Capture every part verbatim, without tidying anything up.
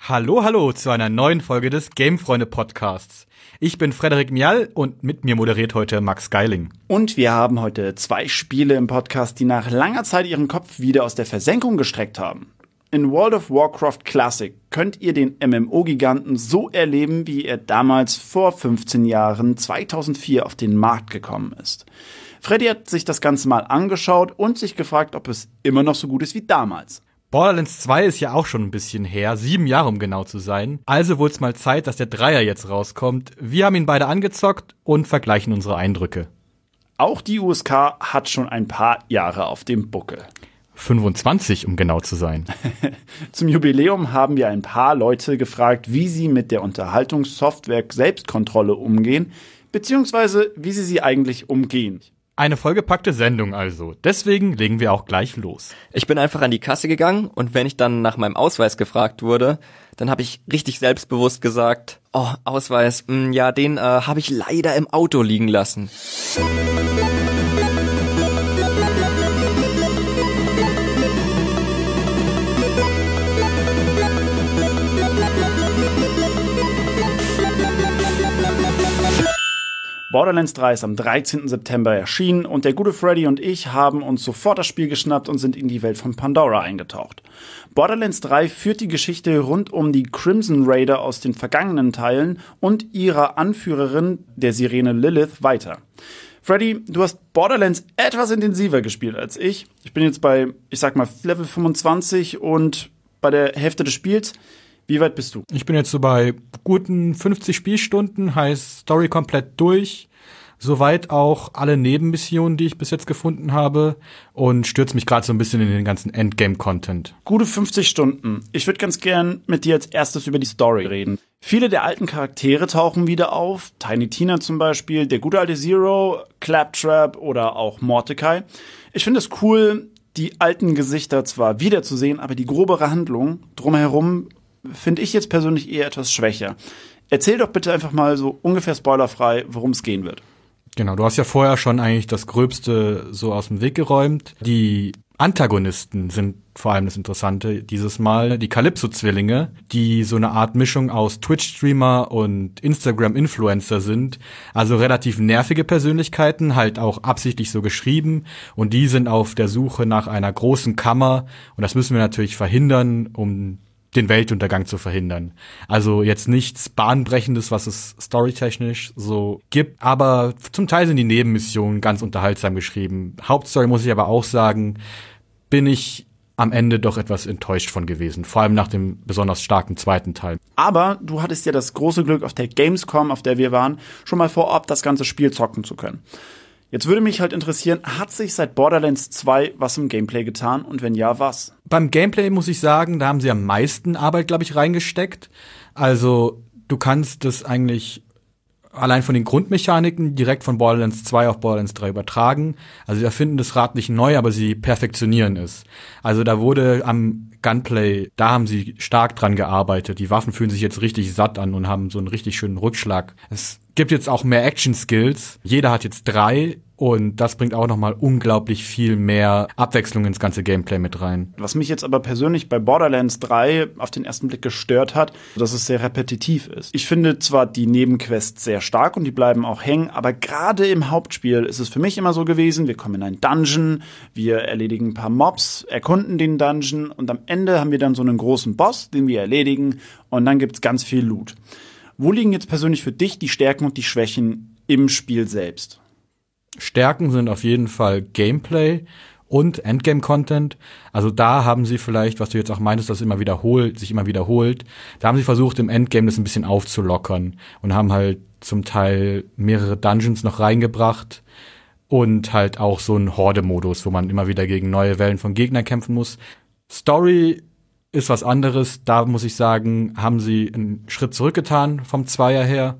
Hallo, hallo zu einer neuen Folge des Gamefreunde-Podcasts. Ich bin Frederik Mial und mit mir moderiert heute Max Geiling. Und wir haben heute zwei Spiele im Podcast, die nach langer Zeit ihren Kopf wieder aus der Versenkung gestreckt haben. In World of Warcraft Classic könnt ihr den M M O-Giganten so erleben, wie er damals vor fünfzehn Jahren zweitausendvier auf den Markt gekommen ist. Freddy hat sich das Ganze mal angeschaut und sich gefragt, ob es immer noch so gut ist wie damals. Borderlands zwei ist ja auch schon ein bisschen her, sieben Jahre um genau zu sein. Also wurde es mal Zeit, dass der Dreier jetzt rauskommt. Wir haben ihn beide angezockt und vergleichen unsere Eindrücke. Auch die U S K hat schon ein paar Jahre auf dem Buckel. fünfundzwanzig, um genau zu sein. Zum Jubiläum haben wir ein paar Leute gefragt, wie sie mit der Unterhaltungssoftware Selbstkontrolle umgehen, beziehungsweise wie sie sie eigentlich umgehen. Eine vollgepackte Sendung also. Deswegen legen wir auch gleich los. Ich bin einfach an die Kasse gegangen und wenn ich dann nach meinem Ausweis gefragt wurde, dann habe ich richtig selbstbewusst gesagt, oh, Ausweis, mh, ja, den äh, habe ich leider im Auto liegen lassen. Borderlands drei ist am dreizehnten September erschienen und der gute Freddy und ich haben uns sofort das Spiel geschnappt und sind in die Welt von Pandora eingetaucht. Borderlands drei führt die Geschichte rund um die Crimson Raider aus den vergangenen Teilen und ihrer Anführerin, der Sirene Lilith, weiter. Freddy, du hast Borderlands etwas intensiver gespielt als ich. Ich bin jetzt bei, ich sag mal, Level fünfundzwanzig und bei der Hälfte des Spiels. Wie weit bist du? Ich bin jetzt so bei guten fünfzig Spielstunden, heißt Story komplett durch. Soweit auch alle Nebenmissionen, die ich bis jetzt gefunden habe, und stürze mich gerade so ein bisschen in den ganzen Endgame-Content. Gute fünfzig Stunden. Ich würde ganz gern mit dir als erstes über die Story reden. Viele der alten Charaktere tauchen wieder auf. Tiny Tina zum Beispiel, der gute alte Zero, Claptrap oder auch Mordecai. Ich finde es cool, die alten Gesichter zwar wiederzusehen, aber die grobere Handlung drumherum finde ich jetzt persönlich eher etwas schwächer. Erzähl doch bitte einfach mal so ungefähr spoilerfrei, worum es gehen wird. Genau, du hast ja vorher schon eigentlich das Gröbste so aus dem Weg geräumt. Die Antagonisten sind vor allem das Interessante dieses Mal. Die Calypso-Zwillinge, die so eine Art Mischung aus Twitch-Streamer und Instagram-Influencer sind. Also relativ nervige Persönlichkeiten, halt auch absichtlich so geschrieben. Und die sind auf der Suche nach einer großen Kammer. Und das müssen wir natürlich verhindern, um den Weltuntergang zu verhindern. Also jetzt nichts Bahnbrechendes, was es storytechnisch so gibt, aber zum Teil sind die Nebenmissionen ganz unterhaltsam geschrieben. Hauptstory, muss ich aber auch sagen, bin ich am Ende doch etwas enttäuscht von gewesen, vor allem nach dem besonders starken zweiten Teil. Aber du hattest ja das große Glück, auf der Gamescom, auf der wir waren, schon mal vorab das ganze Spiel zocken zu können. Jetzt würde mich halt interessieren, hat sich seit Borderlands zwei was im Gameplay getan und wenn ja, was? Beim Gameplay muss ich sagen, da haben sie am meisten Arbeit, glaube ich, reingesteckt. Also du kannst das eigentlich allein von den Grundmechaniken direkt von Borderlands zwei auf Borderlands drei übertragen. Also sie erfinden das Rad nicht neu, aber sie perfektionieren es. Also da wurde am Gunplay, da haben sie stark dran gearbeitet. Die Waffen fühlen sich jetzt richtig satt an und haben so einen richtig schönen Rückschlag. Es gibt jetzt auch mehr Action-Skills. Jeder hat jetzt drei. Und das bringt auch nochmal unglaublich viel mehr Abwechslung ins ganze Gameplay mit rein. Was mich jetzt aber persönlich bei Borderlands drei auf den ersten Blick gestört hat, dass es sehr repetitiv ist. Ich finde zwar die Nebenquests sehr stark und die bleiben auch hängen, aber gerade im Hauptspiel ist es für mich immer so gewesen, wir kommen in einen Dungeon, wir erledigen ein paar Mobs, erkunden den Dungeon und am Ende haben wir dann so einen großen Boss, den wir erledigen und dann gibt's ganz viel Loot. Wo liegen jetzt persönlich für dich die Stärken und die Schwächen im Spiel selbst? Stärken sind auf jeden Fall Gameplay und Endgame-Content. Also da haben sie vielleicht, was du jetzt auch meintest, dass es immer wiederholt, sich immer wiederholt, da haben sie versucht, im Endgame das ein bisschen aufzulockern und haben halt zum Teil mehrere Dungeons noch reingebracht und halt auch so einen Horde-Modus, wo man immer wieder gegen neue Wellen von Gegnern kämpfen muss. Story ist was anderes. Da muss ich sagen, haben sie einen Schritt zurückgetan vom Zweier her.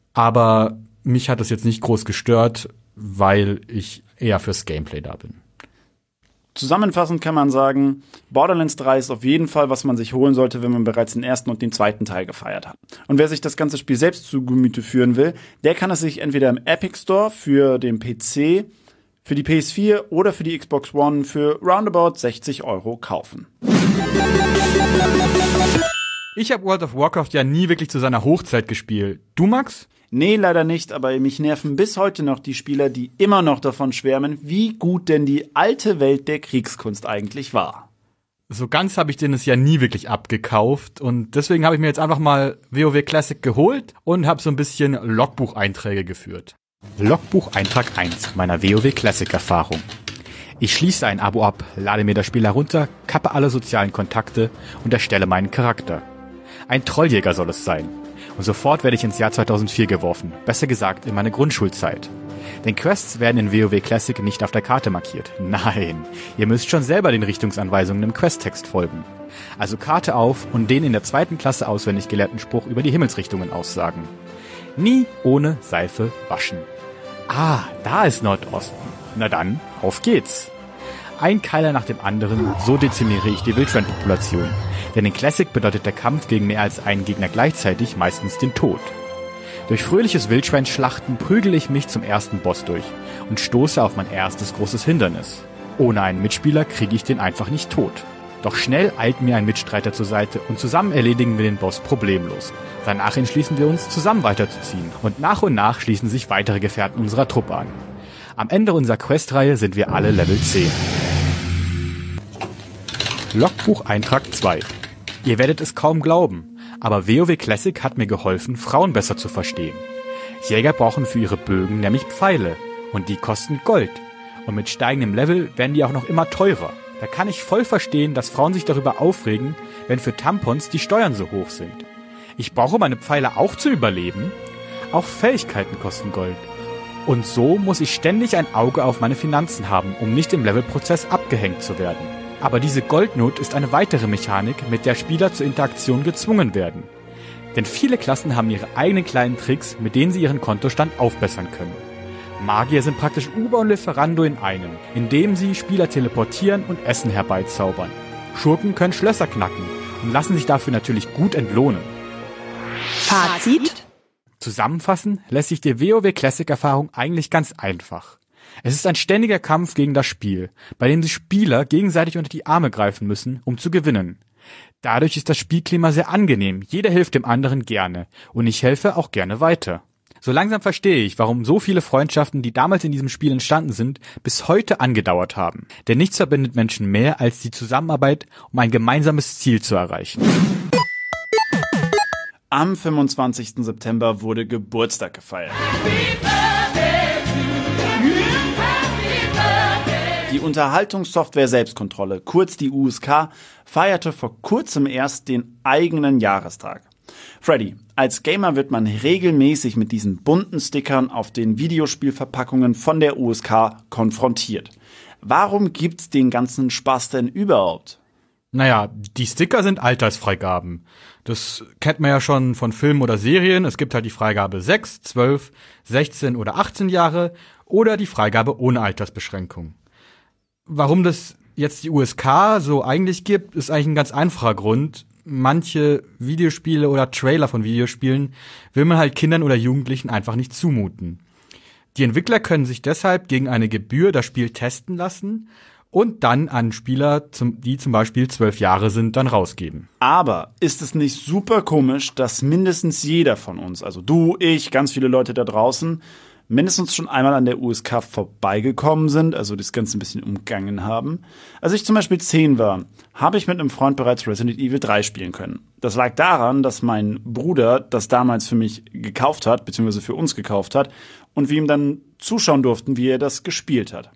Aber mich hat das jetzt nicht groß gestört, weil ich eher fürs Gameplay da bin. Zusammenfassend kann man sagen, Borderlands drei ist auf jeden Fall, was man sich holen sollte, wenn man bereits den ersten und den zweiten Teil gefeiert hat. Und wer sich das ganze Spiel selbst zu Gemüte führen will, der kann es sich entweder im Epic Store für den P C, für die P S vier oder für die Xbox One für roundabout sechzig Euro kaufen. Ich habe World of Warcraft ja nie wirklich zu seiner Hochzeit gespielt. Du, Max? Nee, leider nicht, aber mich nerven bis heute noch die Spieler, die immer noch davon schwärmen, wie gut denn die alte Welt der Kriegskunst eigentlich war. So ganz habe ich den es ja nie wirklich abgekauft und deswegen habe ich mir jetzt einfach mal WoW Classic geholt und habe so ein bisschen Logbucheinträge geführt. Logbucheintrag eins meiner WoW Classic Erfahrung. Ich schließe ein Abo ab, lade mir das Spiel herunter, kappe alle sozialen Kontakte und erstelle meinen Charakter. Ein Trolljäger soll es sein. Und sofort werde ich ins Jahr zweitausendvier geworfen, besser gesagt in meine Grundschulzeit. Denn Quests werden in WoW Classic nicht auf der Karte markiert. Nein, ihr müsst schon selber den Richtungsanweisungen im Questtext folgen. Also Karte auf und den in der zweiten Klasse auswendig gelehrten Spruch über die Himmelsrichtungen aussagen. Nie ohne Seife waschen. Ah, da ist Nordosten. Na dann, auf geht's. Ein Keiler nach dem anderen, so dezimiere ich die Wildschwein-Population. Denn in Classic bedeutet der Kampf gegen mehr als einen Gegner gleichzeitig meistens den Tod. Durch fröhliches Wildschweinschlachten prügele ich mich zum ersten Boss durch und stoße auf mein erstes großes Hindernis. Ohne einen Mitspieler kriege ich den einfach nicht tot. Doch schnell eilt mir ein Mitstreiter zur Seite und zusammen erledigen wir den Boss problemlos. Danach entschließen wir uns, zusammen weiterzuziehen und nach und nach schließen sich weitere Gefährten unserer Truppe an. Am Ende unserer Questreihe sind wir alle Level zehn. Logbucheintrag zwei. Ihr werdet es kaum glauben, aber WoW Classic hat mir geholfen, Frauen besser zu verstehen. Jäger brauchen für ihre Bögen nämlich Pfeile und die kosten Gold. Und mit steigendem Level werden die auch noch immer teurer. Da kann ich voll verstehen, dass Frauen sich darüber aufregen, wenn für Tampons die Steuern so hoch sind. Ich brauche meine Pfeile auch zum Überleben. Auch Fähigkeiten kosten Gold. Und so muss ich ständig ein Auge auf meine Finanzen haben, um nicht im Levelprozess abgehängt zu werden. Aber diese Goldnot ist eine weitere Mechanik, mit der Spieler zur Interaktion gezwungen werden. Denn viele Klassen haben ihre eigenen kleinen Tricks, mit denen sie ihren Kontostand aufbessern können. Magier sind praktisch Uber und Lieferando in einem, indem sie Spieler teleportieren und Essen herbeizaubern. Schurken können Schlösser knacken und lassen sich dafür natürlich gut entlohnen. Fazit? Zusammenfassen lässt sich die WoW Classic-Erfahrung eigentlich ganz einfach. Es ist ein ständiger Kampf gegen das Spiel, bei dem sich Spieler gegenseitig unter die Arme greifen müssen, um zu gewinnen. Dadurch ist das Spielklima sehr angenehm, jeder hilft dem anderen gerne und ich helfe auch gerne weiter. So langsam verstehe ich, warum so viele Freundschaften, die damals in diesem Spiel entstanden sind, bis heute angedauert haben. Denn nichts verbindet Menschen mehr als die Zusammenarbeit, um ein gemeinsames Ziel zu erreichen. Am fünfundzwanzigsten September wurde Geburtstag gefeiert. Die Unterhaltungssoftware Selbstkontrolle, kurz die U S K, feierte vor kurzem erst den eigenen Jahrestag. Freddy, als Gamer wird man regelmäßig mit diesen bunten Stickern auf den Videospielverpackungen von der U S K konfrontiert. Warum gibt's den ganzen Spaß denn überhaupt? Naja, die Sticker sind Altersfreigaben. Das kennt man ja schon von Filmen oder Serien. Es gibt halt die Freigabe sechs, zwölf, sechzehn oder achtzehn Jahre oder die Freigabe ohne Altersbeschränkung. Warum das jetzt die U S K so eigentlich gibt, ist eigentlich ein ganz einfacher Grund. Manche Videospiele oder Trailer von Videospielen will man halt Kindern oder Jugendlichen einfach nicht zumuten. Die Entwickler können sich deshalb gegen eine Gebühr das Spiel testen lassen und dann an Spieler, die zum Beispiel zwölf Jahre sind, dann rausgeben. Aber ist es nicht super komisch, dass mindestens jeder von uns, also du, ich, ganz viele Leute da draußen, mindestens schon einmal an der U S K vorbeigekommen sind, also das Ganze ein bisschen umgangen haben. Als ich zum Beispiel zehn war, habe ich mit einem Freund bereits Resident Evil drei spielen können. Das lag daran, dass mein Bruder das damals für mich gekauft hat, beziehungsweise für uns gekauft hat, und wir ihm dann zuschauen durften, wie er das gespielt hat.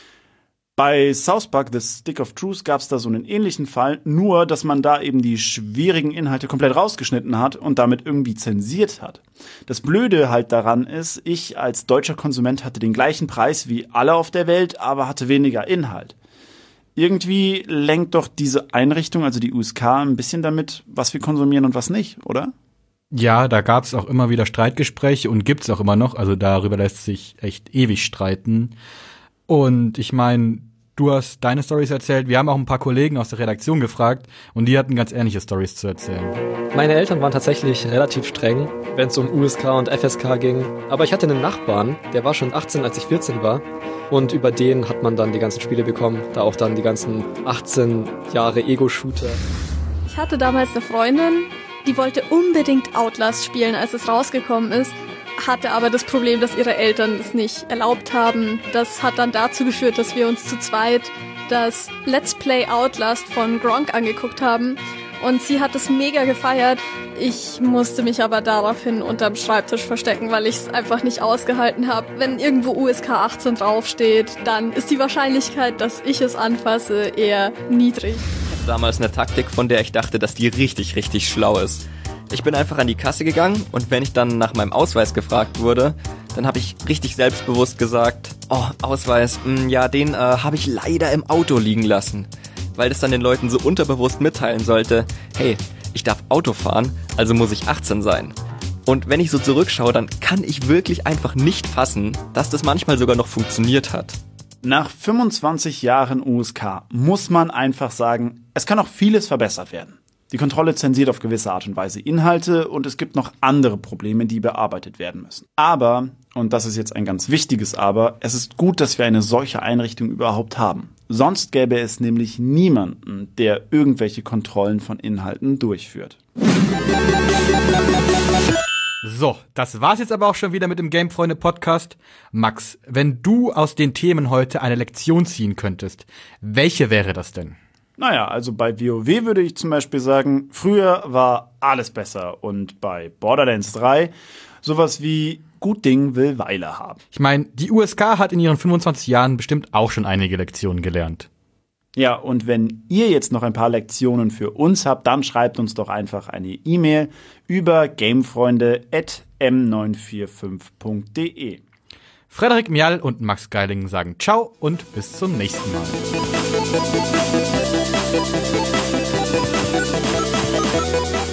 Bei South Park, The Stick of Truth, gab es da so einen ähnlichen Fall, nur dass man da eben die schwierigen Inhalte komplett rausgeschnitten hat und damit irgendwie zensiert hat. Das Blöde halt daran ist, ich als deutscher Konsument hatte den gleichen Preis wie alle auf der Welt, aber hatte weniger Inhalt. Irgendwie lenkt doch diese Einrichtung, also die U S K, ein bisschen damit, was wir konsumieren und was nicht, oder? Ja, da gab's auch immer wieder Streitgespräche und gibt's auch immer noch, also darüber lässt sich echt ewig streiten. Und ich meine, du hast deine Storys erzählt, wir haben auch ein paar Kollegen aus der Redaktion gefragt und die hatten ganz ähnliche Storys zu erzählen. Meine Eltern waren tatsächlich relativ streng, wenn es um U S K und F S K ging. Aber ich hatte einen Nachbarn, der war schon achtzehn, als ich vierzehn war. Und über den hat man dann die ganzen Spiele bekommen, da auch dann die ganzen achtzehn Jahre Ego-Shooter. Ich hatte damals eine Freundin, Die wollte unbedingt Outlast spielen, als es rausgekommen ist, hatte aber das Problem, dass ihre Eltern es nicht erlaubt haben. Das hat dann dazu geführt, dass wir uns zu zweit das Let's Play Outlast von Gronk angeguckt haben. Und sie hat es mega gefeiert. Ich musste mich aber daraufhin unterm Schreibtisch verstecken, weil ich es einfach nicht ausgehalten habe. Wenn irgendwo U S K achtzehn draufsteht, dann ist die Wahrscheinlichkeit, dass ich es anfasse, eher niedrig. Ich hatte damals eine Taktik, von der ich dachte, dass die richtig, richtig schlau ist. Ich bin einfach an die Kasse gegangen und wenn ich dann nach meinem Ausweis gefragt wurde, dann habe ich richtig selbstbewusst gesagt, oh, Ausweis, mh, ja, den äh, habe ich leider im Auto liegen lassen. Weil das dann den Leuten so unterbewusst mitteilen sollte, hey, ich darf Auto fahren, also muss ich achtzehn sein. Und wenn ich so zurückschaue, dann kann ich wirklich einfach nicht fassen, dass das manchmal sogar noch funktioniert hat. Nach fünfundzwanzig Jahren U S K muss man einfach sagen, es kann auch vieles verbessert werden. Die Kontrolle zensiert auf gewisse Art und Weise Inhalte und es gibt noch andere Probleme, die bearbeitet werden müssen. Aber, und das ist jetzt ein ganz wichtiges Aber, es ist gut, dass wir eine solche Einrichtung überhaupt haben. Sonst gäbe es nämlich niemanden, der irgendwelche Kontrollen von Inhalten durchführt. So, das war's jetzt aber auch schon wieder mit dem Gamefreunde-Podcast. Max, wenn du aus den Themen heute eine Lektion ziehen könntest, welche wäre das denn? Naja, also bei WoW würde ich zum Beispiel sagen, früher war alles besser. Und bei Borderlands drei sowas wie gut Ding will Weile haben. Ich meine, die U S K hat in ihren fünfundzwanzig Jahren bestimmt auch schon einige Lektionen gelernt. Ja, und wenn ihr jetzt noch ein paar Lektionen für uns habt, dann schreibt uns doch einfach eine E-Mail über gamefreunde at m neun vier fünf punkt de. Frederik Mial und Max Geiling sagen ciao und bis zum nächsten Mal.